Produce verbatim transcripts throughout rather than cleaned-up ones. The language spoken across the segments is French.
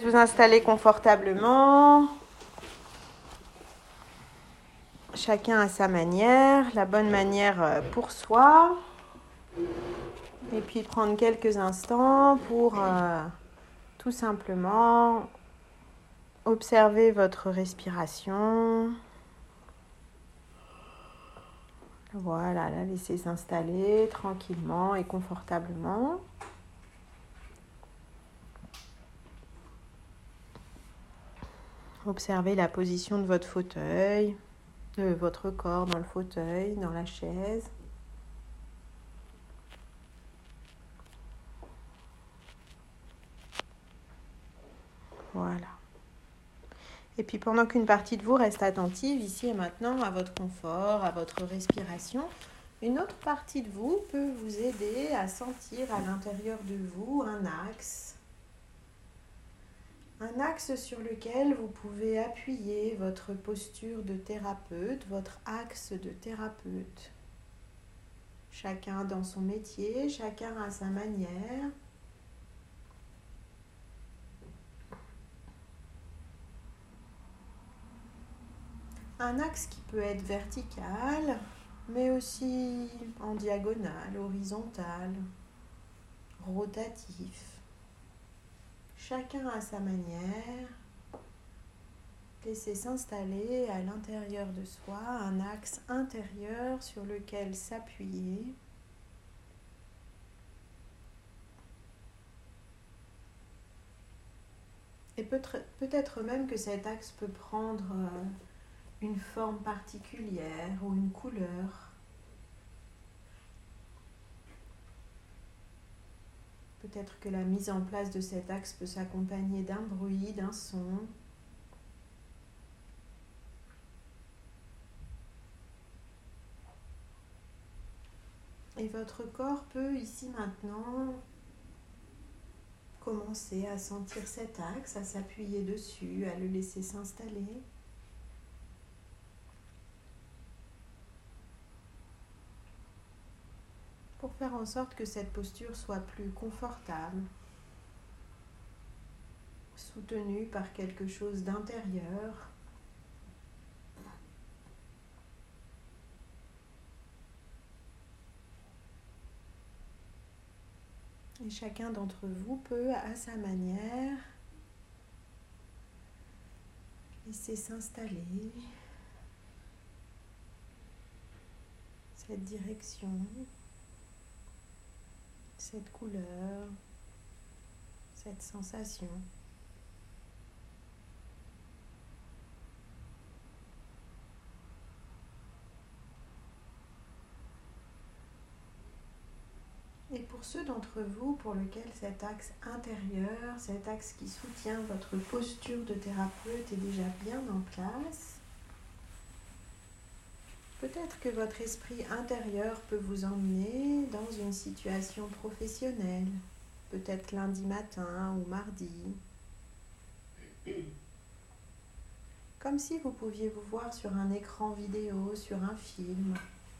Vous installer confortablement, chacun à sa manière, la bonne manière pour soi, et puis prendre quelques instants pour euh, tout simplement observer votre respiration. Voilà, la laisser s'installer tranquillement et confortablement. Observez la position de votre fauteuil, de votre corps dans le fauteuil, dans la chaise. Voilà. Et puis pendant qu'une partie de vous reste attentive ici et maintenant à votre confort, à votre respiration, une autre partie de vous peut vous aider à sentir à l'intérieur de vous un axe. Un axe sur lequel vous pouvez appuyer votre posture de thérapeute, votre axe de thérapeute. Chacun dans son métier, chacun à sa manière. Un axe qui peut être vertical, mais aussi en diagonale, horizontal, rotatif. Chacun à sa manière. Laissez s'installer à l'intérieur de soi un axe intérieur sur lequel s'appuyer. Et peut-être même que cet axe peut prendre une forme particulière ou une couleur. Peut-être que la mise en place de cet axe peut s'accompagner d'un bruit, d'un son. Et votre corps peut ici maintenant commencer à sentir cet axe, à s'appuyer dessus, à le laisser s'installer. Pour faire en sorte que cette posture soit plus confortable, soutenue par quelque chose d'intérieur. Et chacun d'entre vous peut, à sa manière, laisser s'installer cette direction, cette couleur, cette sensation. Et pour ceux d'entre vous pour lesquels cet axe intérieur, cet axe qui soutient votre posture de thérapeute est déjà bien en place, peut-être que votre esprit intérieur peut vous emmener dans une situation professionnelle, peut-être lundi matin ou mardi, comme si vous pouviez vous voir sur un écran vidéo, sur un film.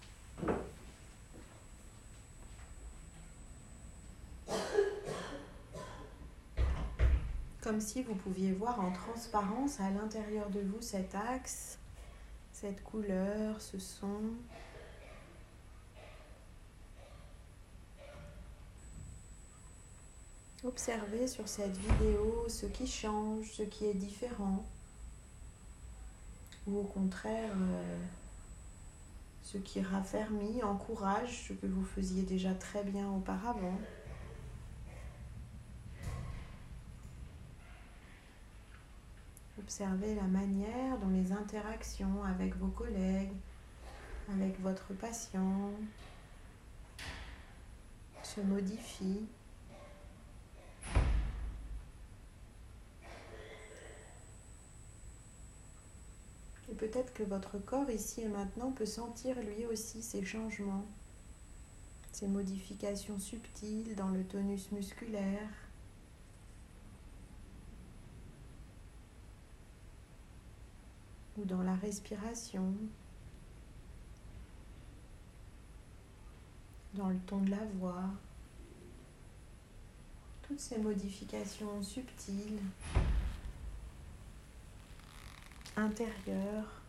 Comme si vous pouviez voir en transparence à l'intérieur de vous cet axe, cette couleur, ce son. Observez sur cette vidéo ce qui change, ce qui est différent. Ou au contraire, euh, ce qui raffermit, encourage ce que vous faisiez déjà très bien auparavant. Observez la manière dont les interactions avec vos collègues, avec votre patient, se modifient. Et peut-être que votre corps ici et maintenant peut sentir lui aussi ces changements, ces modifications subtiles dans le tonus musculaire. Ou dans la respiration, dans le ton de la voix. Toutes ces modifications subtiles intérieures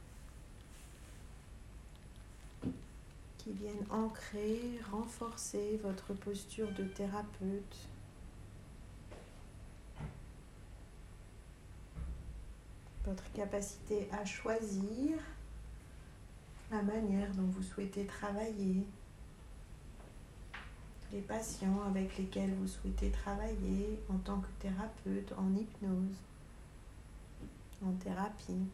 qui viennent ancrer, renforcer votre posture de thérapeute. Votre capacité à choisir la manière dont vous souhaitez travailler, les patients avec lesquels vous souhaitez travailler en tant que thérapeute, en hypnose, en thérapie.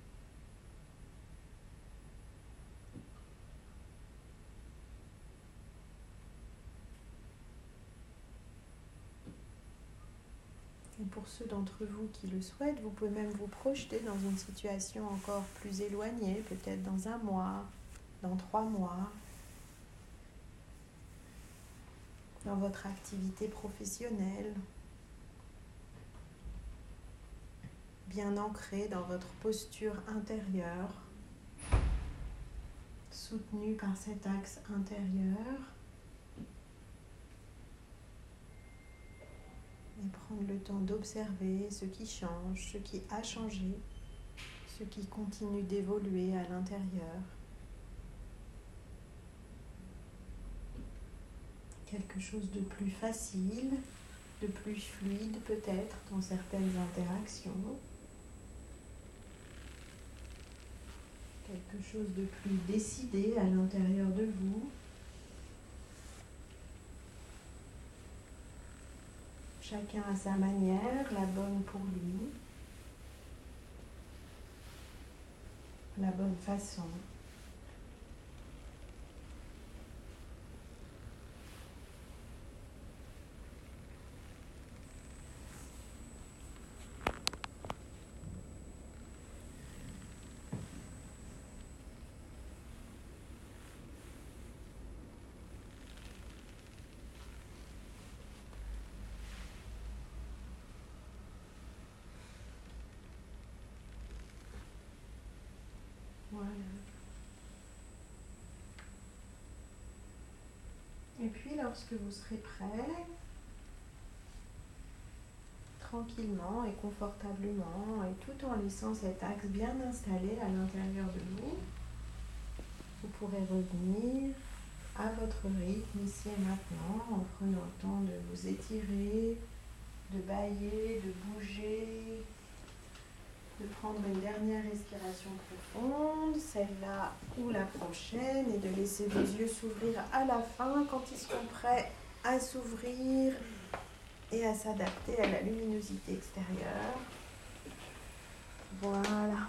Et pour ceux d'entre vous qui le souhaitent, vous pouvez même vous projeter dans une situation encore plus éloignée, peut-être dans un mois, dans trois mois, dans votre activité professionnelle, bien ancrée dans votre posture intérieure, soutenue par cet axe intérieur. Et prendre le temps d'observer ce qui change, ce qui a changé, ce qui continue d'évoluer à l'intérieur. Quelque chose de plus facile, de plus fluide peut-être dans certaines interactions. Quelque chose de plus décidé à l'intérieur de vous. Chacun à sa manière, la bonne pour lui, la bonne façon. Voilà. Et puis lorsque vous serez prêt, tranquillement et confortablement, et tout en laissant cet axe bien installé à l'intérieur de vous, vous pourrez revenir à votre rythme ici et maintenant en prenant le temps de vous étirer, de bâiller, de bouger, de prendre une dernière respiration profonde, celle-là ou la prochaine, et de laisser vos yeux s'ouvrir à la fin quand ils seront prêts à s'ouvrir et à s'adapter à la luminosité extérieure. Voilà.